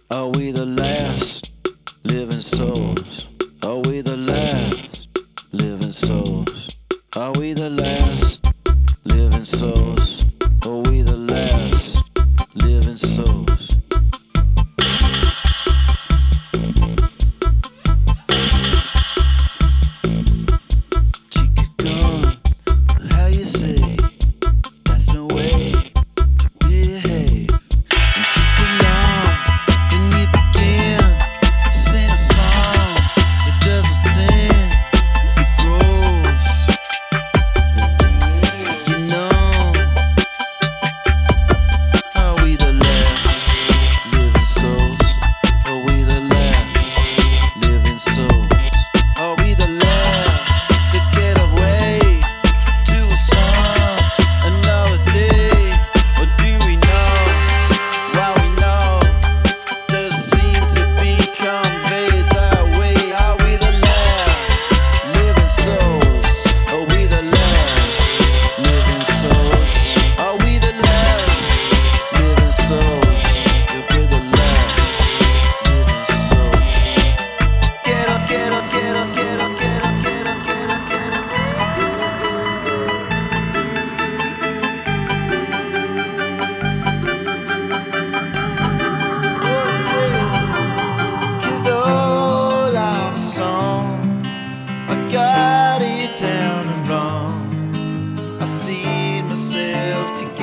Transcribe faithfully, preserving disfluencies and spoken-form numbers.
Are we the last living souls? Are we the last living souls? Are we the last living souls? Are we the last living souls? Chica gone, how you say? That's no way to behave. And just along, then you begin to sing a song that doesn't sing, it grows. You know, are we the last living souls? Are we the last living souls? Are we the last to get away to a song another day? Or do we know? Well, we know doesn't seem to be conveyed that way. Are we the last living souls? Are we the last living souls? Are we the last living souls? If we're the last living souls. Get up, get up, get up, get up, get up, get up, get up, get up, cause all our song, I got it down and wrong. I see myself together.